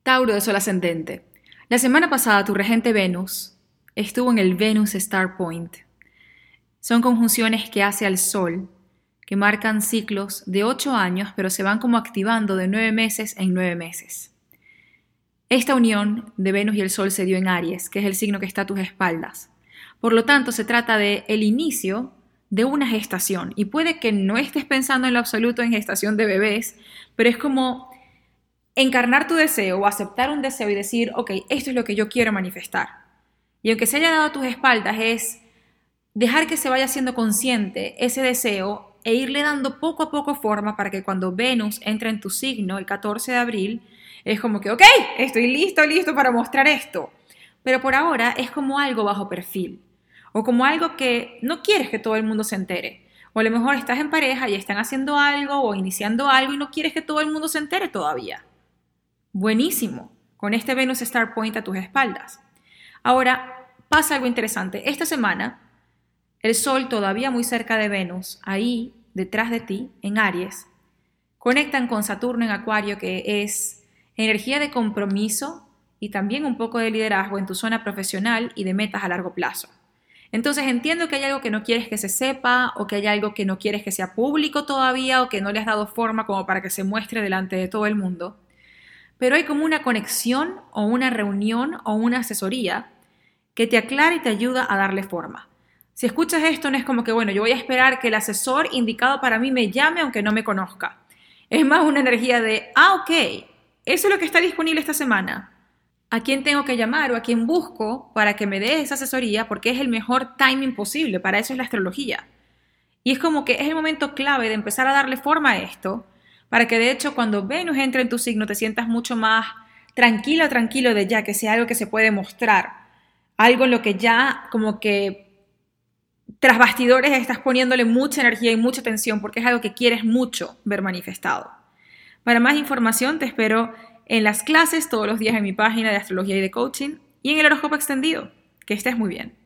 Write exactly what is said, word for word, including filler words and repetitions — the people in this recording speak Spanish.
Tauro de Sol ascendente. La semana pasada tu regente Venus estuvo en el Venus Star Point. Son conjunciones que hace al Sol, que marcan ciclos de ocho años, pero se van como activando de nueve meses en nueve meses. Esta unión de Venus y el Sol se dio en Aries, que es el signo que está a tus espaldas. Por lo tanto, se trata de el inicio de una gestación. Y puede que no estés pensando en lo absoluto en gestación de bebés, pero es como encarnar tu deseo o aceptar un deseo y decir, ok, esto es lo que yo quiero manifestar. Y aunque se haya dado a tus espaldas, es dejar que se vaya siendo consciente ese deseo e irle dando poco a poco forma para que cuando Venus entre en tu signo el catorce de abril, es como que, ok, estoy listo, listo para mostrar esto. Pero por ahora es como algo bajo perfil o como algo que no quieres que todo el mundo se entere. O a lo mejor estás en pareja y están haciendo algo o iniciando algo y no quieres que todo el mundo se entere todavía. Buenísimo, con este Venus Star Point a tus espaldas. Ahora, pasa algo interesante. Esta semana, el Sol todavía muy cerca de Venus, ahí detrás de ti, en Aries, conectan con Saturno en Acuario, que es energía de compromiso y también un poco de liderazgo en tu zona profesional y de metas a largo plazo. Entonces entiendo que hay algo que no quieres que se sepa o que hay algo que no quieres que sea público todavía o que no le has dado forma como para que se muestre delante de todo el mundo. Pero hay como una conexión o una reunión o una asesoría que te aclara y te ayuda a darle forma. Si escuchas esto no es como que, bueno, yo voy a esperar que el asesor indicado para mí me llame aunque no me conozca. Es más una energía de, ah, ok, eso es lo que está disponible esta semana. ¿A quién tengo que llamar o a quién busco para que me dé esa asesoría? Porque es el mejor timing posible, para eso es la astrología. Y es como que es el momento clave de empezar a darle forma a esto, para que de hecho cuando Venus entre en tu signo te sientas mucho más tranquilo, tranquilo de ya que sea algo que se puede mostrar, algo en lo que ya como que tras bastidores estás poniéndole mucha energía y mucha atención porque es algo que quieres mucho ver manifestado. Para más información te espero en las clases todos los días en mi página de astrología y de coaching y en el horóscopo extendido. Que estés muy bien.